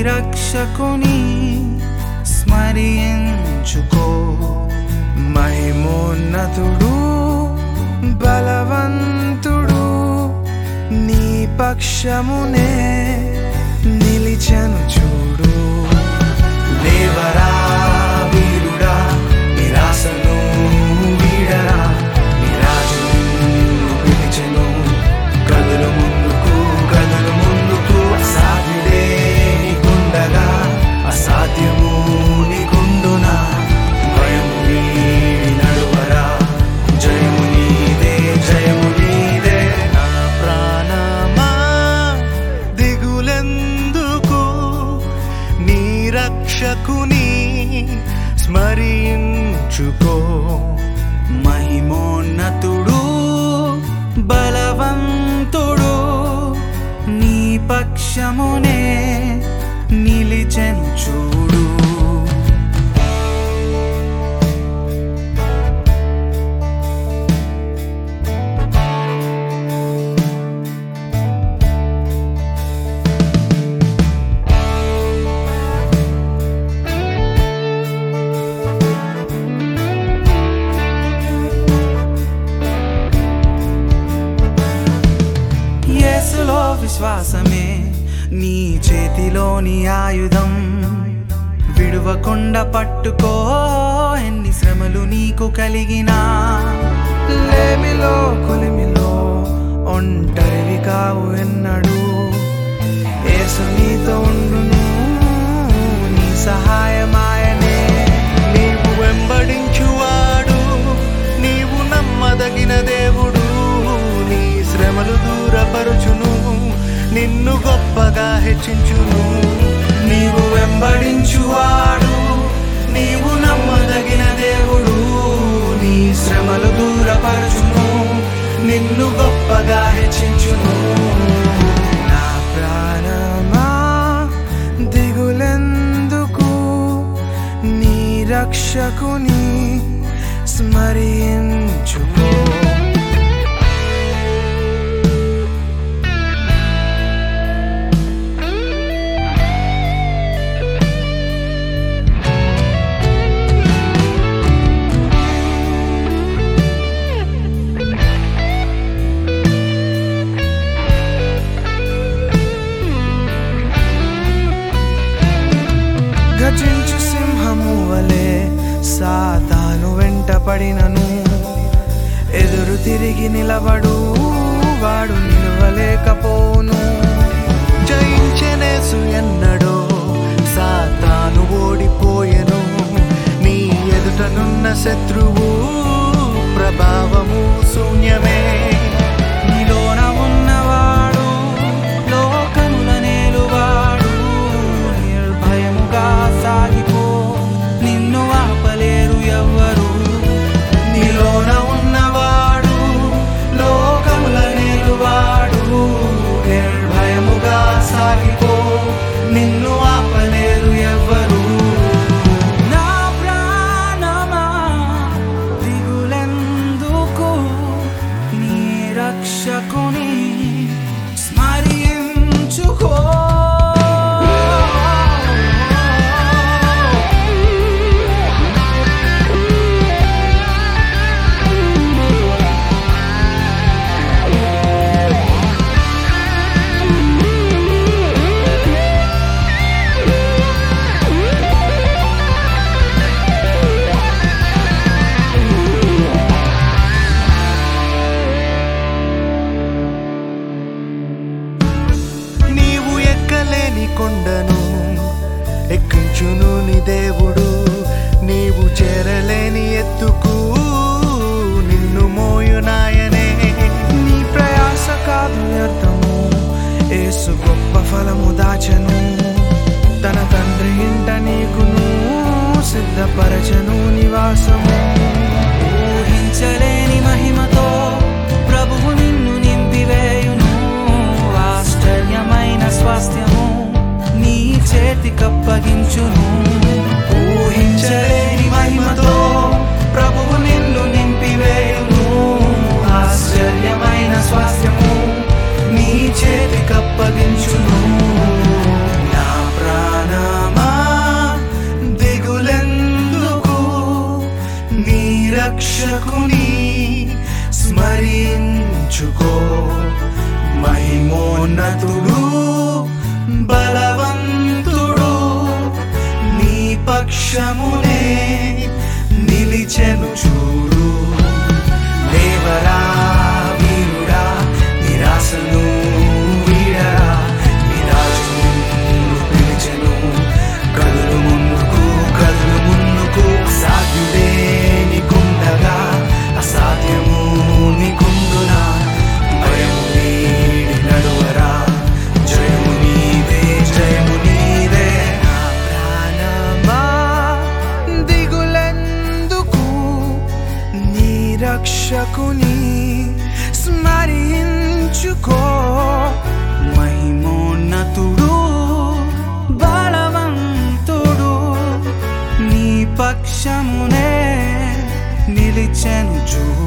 రక్షకుని స్మరించుకో. మహిమోన్నతుడు బలవంతుడు నీ పక్షమునే నిలిచెను చూడు. దేవరా వీరుడా నిరాశను వీడరా, నీ రాజు నిన్ను పిలిచెను. కదులు ముందుకు కదులు ముందుకు, అసాధ్యుడే నీకుండగా అసాధ్యము నీకుండునా. భయము వీడి నడువరా, జయము నీదే జయము నీదే. నా ప్రాణమా దిగులెందుకు, నీ రక్షకుని స్మరించుకో. మహిమోన్నతుడు బలవంతుడు నీ పక్షమునే నిలిచెను చూడు. యేసులో విశ్వాసమే నీ చేతిలోని ఆయుధం. విడువకుండా పట్టుకో, ఎన్ని శ్రమలు నీకు కలిగినా. లేమిలో కొలిమిలో ఒంటరివి కావు ఎన్నడు, యేసు నీతో ఉండును, నీ సహాయమాయనే. నీవు వెంబడించువాడు, నీవు నమ్మదగిన దేవుడు. నీ శ్రమలు దూరపరుచును, నిన్ను గొప్పగా హెచ్చించును. నీవు వెంబడించువాడు, నీవు నమ్మదగిన దేవుడు. నీ శ్రమలు దూరపరుచును, నిన్ను గొప్పగా హెచ్చించును. నా ప్రాణమా దిగులెందుకు, నీ రక్షకుని స్మరించుకో. గర్జించు సింహము వలె సాతాను వెంటపడినను, ఎదురు తిరిగి నిలబడు వాడు నిలవలేకపోను. జయించెనేసు ఎన్నడో సాతాను ఓడిపోయెను, నీ ఎదుటనున్న శత్రువు ప్రభావము శూన్యమే. నీలోన ఉన్నవాడు లోకముల నేలువాడు, నిర్భయముగా సాగిపో, నిన్ను ఆపలేరు ఎవ్వరు. నీలోన ఉన్నవాడు లోకముల నేలువాడు, నిర్భయముగా సాగిపో, నిన్ను ఆపలేరు ఎవ్వరు. నా ప్రాణమా దిగులెందుకు, నీ రక్షకుని స్మరించుకో. కొండను ఎక్కించును నీ దేవుడు, నీవు చేరలేని ఎత్తుకు నిన్ను మోయునాయనే. నీ ప్రయాస కాదు వ్యర్థము, యేసు గొప్ప ఫలము దాచను. తన తండ్రి ఇంట నీకును సిద్ధపరచను నివాసము. ఊహించలేని మహిమతో ప్రభువు నిన్ను నింపివేయును, ఆశ్చర్యమైన స్వాస్థ్యము నీ చేతికప్పగించును. ఊహించలేని మహిమతో ప్రభువు నిన్ను నింపివేయును, ఆశ్చర్యమైన స్వాస్థ్యము నీ చేతికప్పగించును. నా ప్రాణ రక్షకుని స్మరించుకో. మహిమోన్నతుడు బలవంతుడు నీ పక్షమునే నిలిచెను చూడు.